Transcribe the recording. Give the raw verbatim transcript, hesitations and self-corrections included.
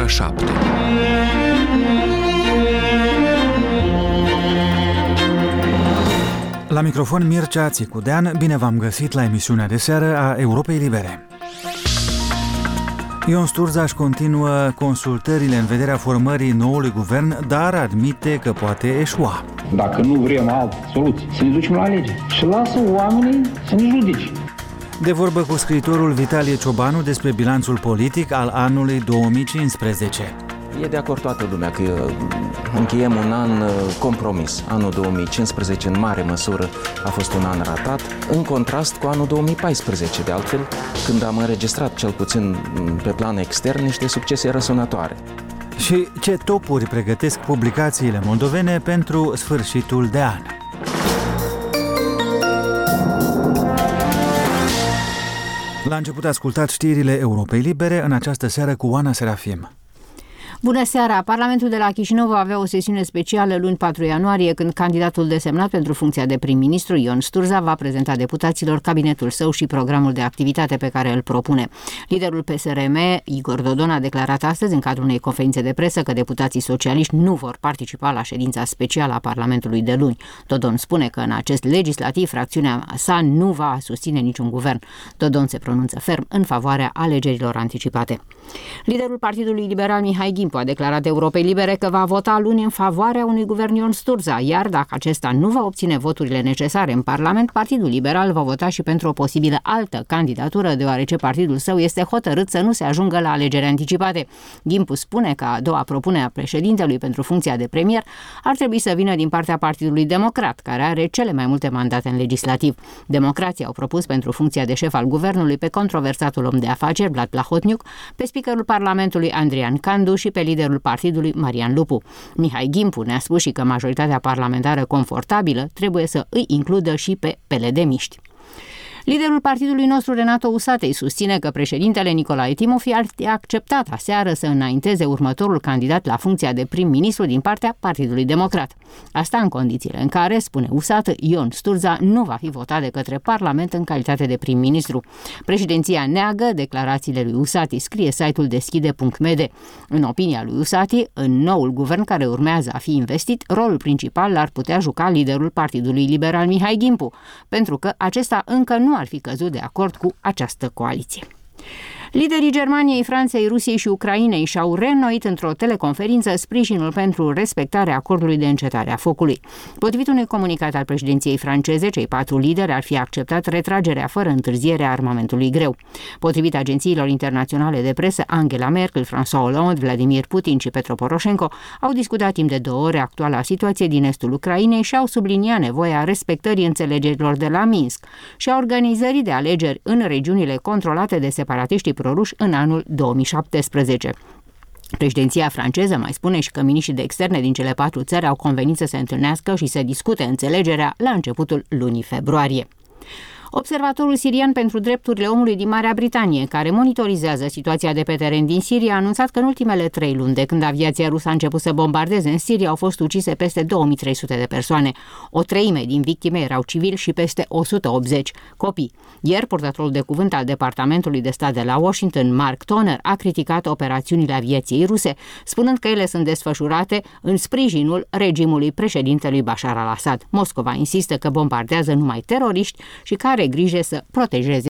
ora șapte. La microfon Mircea Țicudean, bine v-am găsit la emisiunea de seară a Europei Libere. Ion Sturza își continuă consultările în vederea formării noului guvern, dar admite că poate eșua. Dacă nu vrem altă soluție, să ne ducem la alegeri și lasă oamenii să ne judece. De vorbă cu scriitorul Vitalie Ciobanu despre bilanțul politic al anului două mii cincisprezece. E de acord toată lumea că încheiem un an compromis. Anul două mii cincisprezece în mare măsură a fost un an ratat, în contrast cu anul două mii paisprezece, de altfel, când am înregistrat cel puțin pe plan extern niște succese răsunătoare. Și ce topuri pregătesc publicațiile moldovene pentru sfârșitul de an? La început ascultați știrile Europei Libere, în această seară cu Oana Serafim. Bună seara! Parlamentul de la Chișinău va avea o sesiune specială luni patru ianuarie, când candidatul desemnat pentru funcția de prim-ministru, Ion Sturza, va prezenta deputaților cabinetul său și programul de activitate pe care îl propune. Liderul P S R M, Igor Dodon, a declarat astăzi în cadrul unei conferințe de presă că deputații socialiști nu vor participa la ședința specială a Parlamentului de luni. Dodon spune că în acest legislativ fracțiunea sa nu va susține niciun guvern. Dodon se pronunță ferm în favoarea alegerilor anticipate. Liderul Partidului Liberal Mihai Ghimpu a declarat Europei Libere că va vota luni în favoarea unui guvern Ion Sturza, iar dacă acesta nu va obține voturile necesare în Parlament, Partidul Liberal va vota și pentru o posibilă altă candidatură, deoarece partidul său este hotărât să nu se ajungă la alegeri anticipate. Ghimpu spune că a doua propunere a președintelui pentru funcția de premier ar trebui să vină din partea Partidului Democrat, care are cele mai multe mandate în legislativ. Democrații au propus pentru funcția de șef al guvernului pe controversatul om de afaceri Vlad Plahotniuc, pe speakerul Parlamentului Andrian Candu și pe liderul partidului Marian Lupu. Mihai Ghimpu ne-a spus și că majoritatea parlamentară confortabilă trebuie să îi includă și pe P L D-miști. Liderul partidului nostru, Renato Usatei, susține că președintele Nicolae Timofi ar fi acceptat aseară să înainteze următorul candidat la funcția de prim-ministru din partea Partidului Democrat. Asta în condițiile în care, spune Usată, Ion Sturza nu va fi votat de către Parlament în calitate de prim-ministru. Președinția neagă declarațiile lui Usati, scrie site-ul deschide punct m d. În opinia lui Usati, în noul guvern care urmează a fi investit, rolul principal l-ar putea juca liderul Partidului Liberal Mihai Ghimpu, pentru că acesta încă nu ar fi căzut de acord cu această coaliție. Liderii Germaniei, Franței, Rusiei și Ucrainei și-au reînnoit într-o teleconferință sprijinul pentru respectarea acordului de încetare a focului. Potrivit unui comunicat al președinției franceze, cei patru lideri ar fi acceptat retragerea fără întârziere a armamentului greu. Potrivit agențiilor internaționale de presă, Angela Merkel, François Hollande, Vladimir Putin și Petro Poroșenko au discutat timp de două ore actuala situație din estul Ucrainei și au subliniat nevoia respectării înțelegerilor de la Minsk și a organizării de alegeri în regiunile controlate de separatiștii proruși în anul două mii șaptesprezece. Președinția franceză mai spune și că miniștrii de externe din cele patru țări au convenit să se întâlnească și să discute înțelegerea la începutul lunii februarie. Observatorul sirian pentru drepturile omului din Marea Britanie, care monitorizează situația de pe teren din Siria, a anunțat că în ultimele trei luni, de când aviația rusă a început să bombardeze în Siria, au fost ucise peste două mii trei sute de persoane. O treime din victime erau civili și peste o sută optzeci copii. Ieri, purtătorul de cuvânt al Departamentului de Stat de la Washington, Mark Toner, a criticat operațiunile aviației ruse, spunând că ele sunt desfășurate în sprijinul regimului președintelui Bashar al-Assad. Moscova insistă că bombardează numai teroriști și care are grijă să protejeze